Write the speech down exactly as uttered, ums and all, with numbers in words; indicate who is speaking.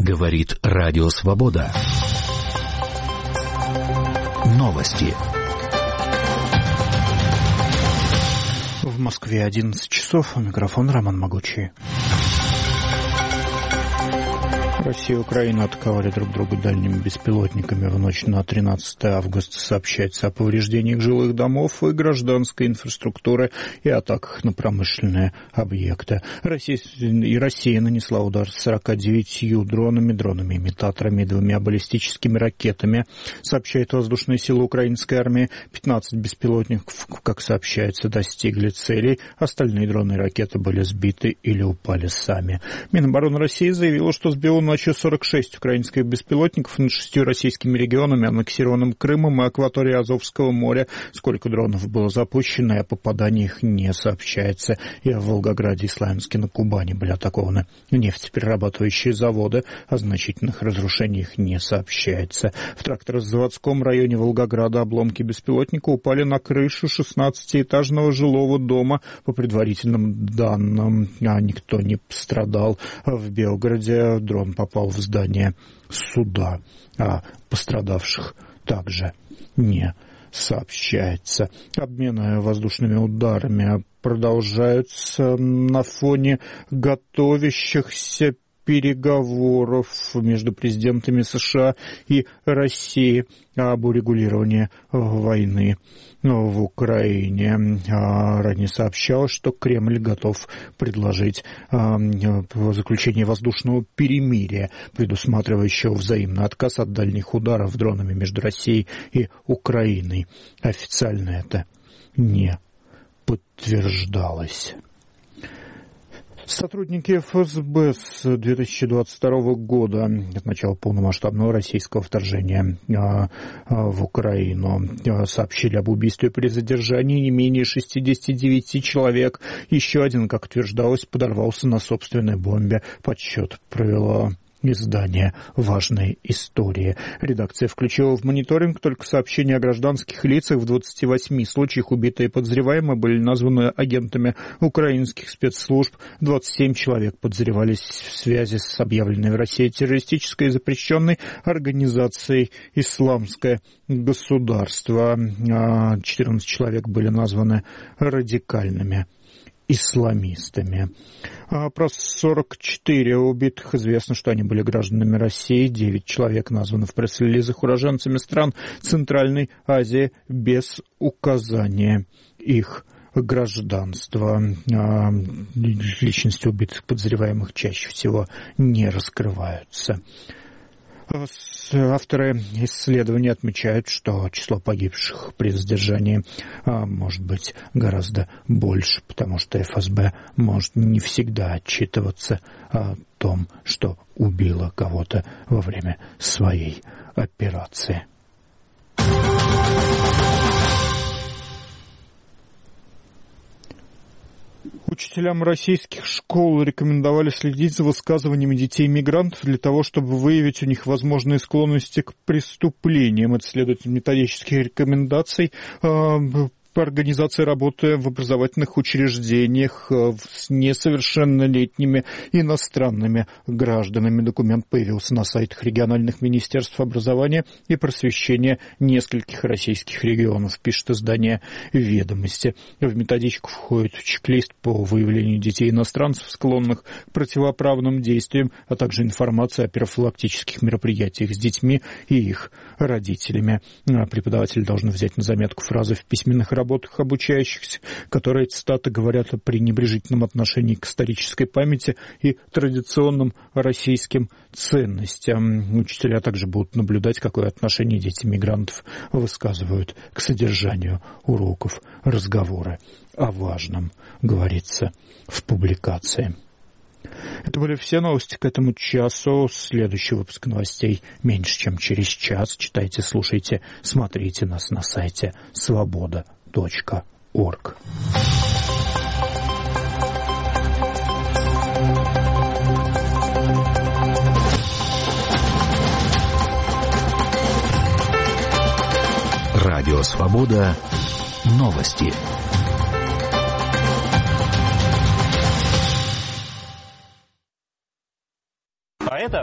Speaker 1: Говорит Радио Свобода. Новости.
Speaker 2: В Москве одиннадцать часов. У микрофона Роман Могучий. Россия и Украина атаковали друг друга дальними беспилотниками в ночь на тринадцатое августа. Сообщается о повреждениях жилых домов и гражданской инфраструктуры и атаках на промышленные объекты. Россия, и Россия нанесла удар с сорока девятью дронами, дронами-имитаторами и двумя баллистическими ракетами. Сообщает воздушные силы украинской армии. пятнадцать беспилотников, как сообщается, достигли целей. Остальные дроны и ракеты были сбиты или упали сами. Минобороны России заявила, что сбила ночью сорок шесть украинских беспилотников над шестью российскими регионами, аннексированным Крымом и акваторией Азовского моря. Сколько дронов было запущено, и о попаданиях не сообщается. И в Волгограде и Славянске на Кубани были атакованы нефтеперерабатывающие заводы. О значительных разрушениях не сообщается. В тракторозаводском районе Волгограда обломки беспилотника упали на крышу шестнадцатиэтажного жилого дома. По предварительным данным, никто не пострадал. В Белгороде дрон попал в здание суда, а пострадавших также не сообщается. Обмены воздушными ударами продолжаются на фоне готовящихся переговоров между президентами США и России об урегулировании войны в Украине. Ранее сообщалось, что Кремль готов предложить заключение воздушного перемирия, предусматривающего взаимный отказ от дальних ударов дронами между Россией и Украиной. Официально это не подтверждалось. Сотрудники эф эс бэ с две тысячи двадцать второго года, с начала полномасштабного российского вторжения в Украину, сообщили об убийстве при задержании не менее шестидесяти девяти человек. Еще один, как утверждалось, подорвался на собственной бомбе. Подсчет провело издание «Важные истории». Редакция включила в мониторинг только сообщения о гражданских лицах. В двадцати восьми случаях убитые подозреваемые были названы агентами украинских спецслужб. двадцать семь человек подозревались в связи с объявленной в России террористической и запрещенной организацией «Исламское государство». четырнадцать человек были названы радикальными исламистами. А про сорок четыре убитых известно, что они были гражданами России. девять человек названы в пресс-релизах уроженцами стран Центральной Азии без указания их гражданства. Личности убитых подозреваемых чаще всего не раскрываются. Авторы исследования отмечают, что число погибших при задержании а, может быть гораздо больше, потому что эф эс бэ может не всегда отчитываться о том, что убило кого-то во время своей операции. Учителям российских школ рекомендовали следить за высказываниями детей-мигрантов для того, чтобы выявить у них возможные склонности к преступлениям. Это следует из методических рекомендаций по организации работы в образовательных учреждениях с несовершеннолетними иностранными гражданами. Документ появился на сайтах региональных министерств образования и просвещения нескольких российских регионов, пишет издание «Ведомости». В методичку входит чек-лист по выявлению детей-иностранцев, склонных к противоправным действиям, а также информация о профилактических мероприятиях с детьми и их родителями. Преподаватели должны взять на заметку фразы в письменных работах работах обучающихся, которые, цитаты, говорят о пренебрежительном отношении к исторической памяти и традиционным российским ценностям. Учителя также будут наблюдать, какое отношение дети мигрантов высказывают к содержанию уроков, разговоры о важном, говорится в публикации. Это были все новости к этому часу. Следующий выпуск новостей меньше, чем через час. Читайте, слушайте, смотрите нас на сайте свобода точка орг.
Speaker 1: Радио Свобода. Новости.
Speaker 3: А это